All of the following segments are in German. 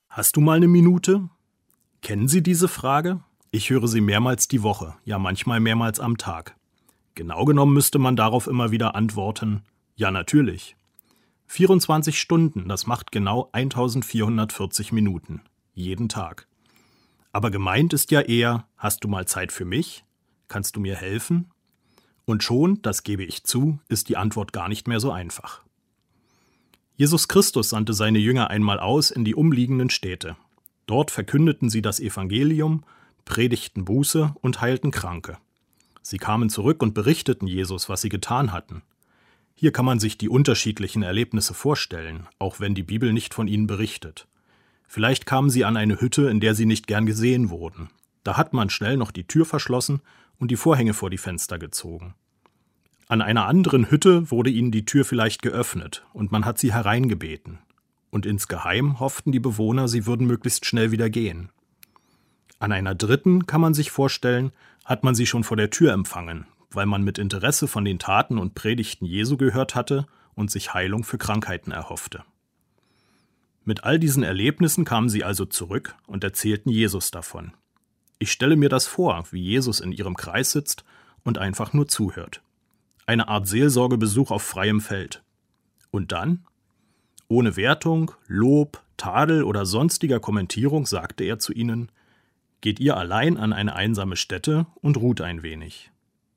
Hast du mal eine Minute? Kennen Sie diese Frage? Ich höre sie mehrmals die Woche, ja manchmal mehrmals am Tag. Genau genommen müsste man darauf immer wieder antworten, ja natürlich. 24 Stunden, das macht genau 1440 Minuten, jeden Tag. Aber gemeint ist ja eher, hast du mal Zeit für mich? Kannst du mir helfen? Und schon, das gebe ich zu, ist die Antwort gar nicht mehr so einfach. Jesus Christus sandte seine Jünger einmal aus in die umliegenden Städte. Dort verkündeten sie das Evangelium, predigten Buße und heilten Kranke. Sie kamen zurück und berichteten Jesus, was sie getan hatten. Hier kann man sich die unterschiedlichen Erlebnisse vorstellen, auch wenn die Bibel nicht von ihnen berichtet. Vielleicht kamen sie an eine Hütte, in der sie nicht gern gesehen wurden. Da hat man schnell noch die Tür verschlossen und die Vorhänge vor die Fenster gezogen. An einer anderen Hütte wurde ihnen die Tür vielleicht geöffnet und man hat sie hereingebeten. Und insgeheim hofften die Bewohner, sie würden möglichst schnell wieder gehen. An einer dritten, kann man sich vorstellen, hat man sie schon vor der Tür empfangen, weil man mit Interesse von den Taten und Predigten Jesu gehört hatte und sich Heilung für Krankheiten erhoffte. Mit all diesen Erlebnissen kamen sie also zurück und erzählten Jesus davon. Ich stelle mir das vor, wie Jesus in ihrem Kreis sitzt und einfach nur zuhört. Eine Art Seelsorgebesuch auf freiem Feld. Und dann? Ohne Wertung, Lob, Tadel oder sonstiger Kommentierung sagte er zu ihnen: Geht ihr allein an eine einsame Stätte und ruht ein wenig.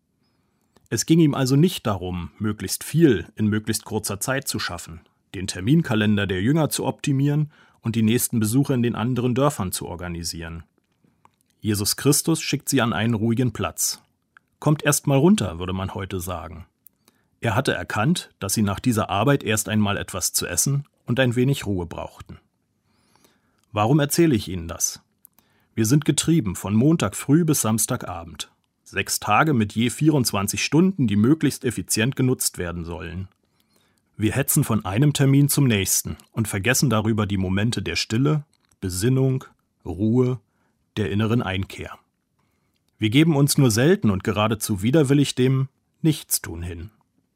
Es ging ihm also nicht darum, möglichst viel in möglichst kurzer Zeit zu schaffen, den Terminkalender der Jünger zu optimieren und die nächsten Besuche in den anderen Dörfern zu organisieren. Jesus Christus schickt sie an einen ruhigen Platz. Kommt erst mal runter, würde man heute sagen. Er hatte erkannt, dass sie nach dieser Arbeit erst einmal etwas zu essen und ein wenig Ruhe brauchten. Warum erzähle ich Ihnen das? Wir sind getrieben von Montag früh bis Samstagabend. 6 Tage mit je 24 Stunden, die möglichst effizient genutzt werden sollen. Wir hetzen von einem Termin zum nächsten und vergessen darüber die Momente der Stille, Besinnung, Ruhe, der inneren Einkehr. Wir geben uns nur selten und geradezu widerwillig dem Nichtstun hin.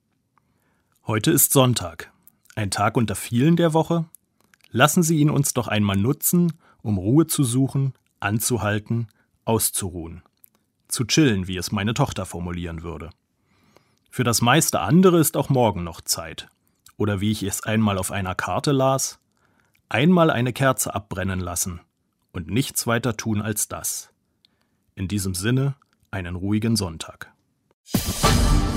Heute ist Sonntag, ein Tag unter vielen der Woche. Lassen Sie ihn uns doch einmal nutzen, um Ruhe zu suchen, anzuhalten, auszuruhen. Zu chillen, wie es meine Tochter formulieren würde. Für das meiste andere ist auch morgen noch Zeit. Oder wie ich es einmal auf einer Karte las: einmal eine Kerze abbrennen lassen und nichts weiter tun als das. In diesem Sinne, einen ruhigen Sonntag.